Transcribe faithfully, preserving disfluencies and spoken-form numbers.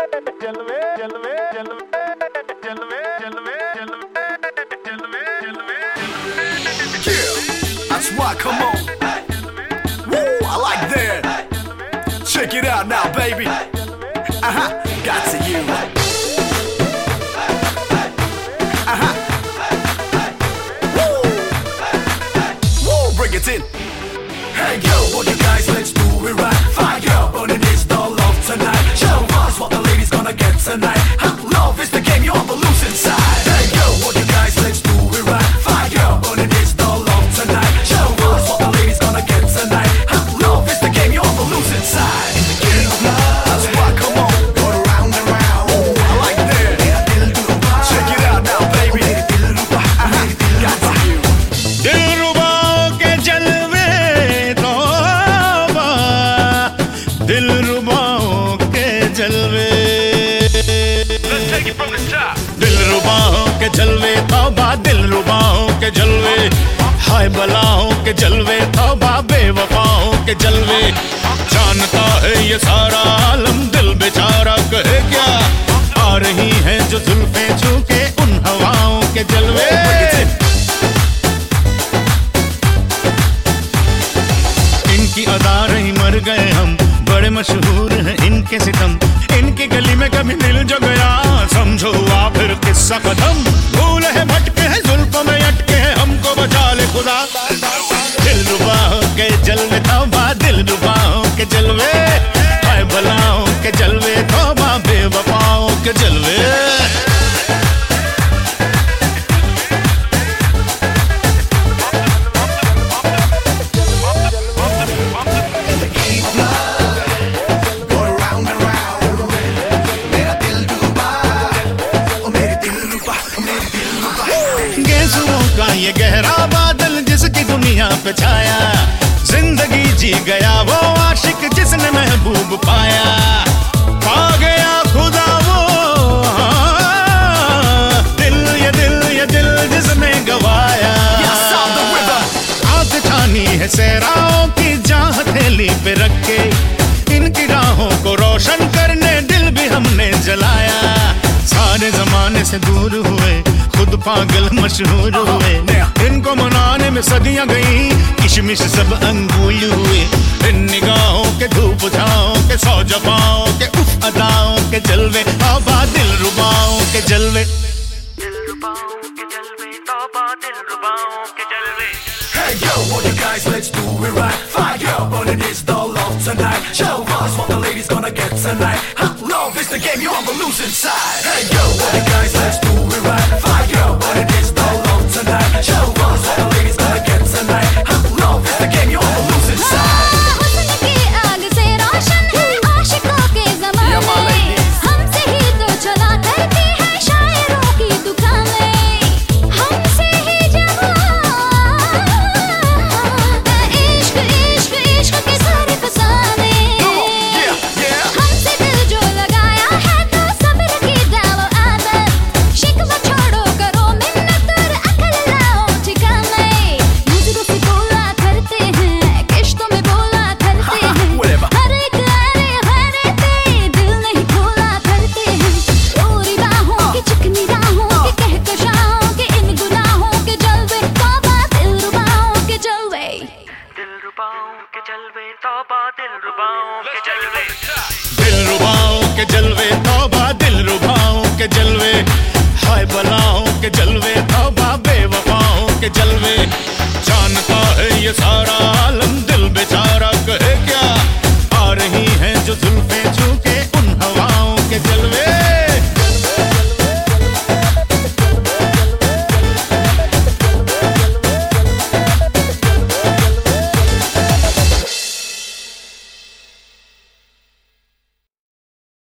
जलवे जलवे जलवे जलवे जलवे जलवे जलवे Yeah, that's why, come on. Woo, I like that. Check it out now, baby. Uh-huh, got to you. Uh-huh. Woo, woo, bring it in. Hey yo, all you guys, let's do it right. Fire burning is the love tonight. Show us what the ladies gonna get tonight. Huh? Love is the game, you're on the losing side. Hey yo, all you guys, let's do it right. Fire burning is the love tonight. Show us what the ladies gonna get tonight. Huh? Love is the game, you're on the losing side. In the game of love, that's why, come on, go round and round. Ooh, I like that. Check it out now, baby. Uh-huh, got to you. दिलरुबा के जलवे तौबा, दिलरुबाओं के जलवे। Let's take it from the top. दिलरुबाओं के जलवे तौबा, दिलरुबाओं के जलवे। हाय बलाओं के जलवे तौबा, बेवफाओं के जलवे। जानता है ये सारा आलम, दिल बेचारा कहे क्या। आ रही हैं जो जुल्फे झुके उन हवाओं के जलवे। इनकी अदा रही मर गए हम, बड़े मशहूर हैं इनके सितम। इनकी गली में कभी मिल जो गया, समझो हुआ फिर किस्सा खत्म। भूल है भटके हैं, जुल्फों में अटके हैं, हमको बचा ले खुदा। दिलरुबाओं के जलवे तौबा, दिलरुबाओं के जलवे। हाय बलाओं के जलवे तौबा, बेवफाओं के जलवे। गेजुओं का ये गहरा बादल जिसकी दुनिया पे छाया, जिंदगी जी गया वो आशिक जिसने महबूब पाया। पा गया खुदा वो हाँ, दिल ये दिल ये दिल जिसने गवाया। आग ठानी है सहराओं की जहाँ हथेली पे रख के, इनकी राहों को रोशन करने दिल भी हमने जलाया। सारे जमाने से दूर हुए, खुद पागल मशहूर हुए। इनको मनाने में सदियां गई, किशमिश सब अंगूल हुए। इन निगाहों के धूप छाओं के, सौ जफाओं के, उफ अदाओं के जलवे। तौबा दिलरुबाओं के जलवे। दिलरुबाओं के जलवे तौबा, दिलरुबाओं के जलवे। Hey yo, all you guys, let's do it right. Fire burning is the love tonight. Show us what the ladies gonna get tonight. Huh? Love is the game, you're on the losing side. Hey yo, all you guys, let's do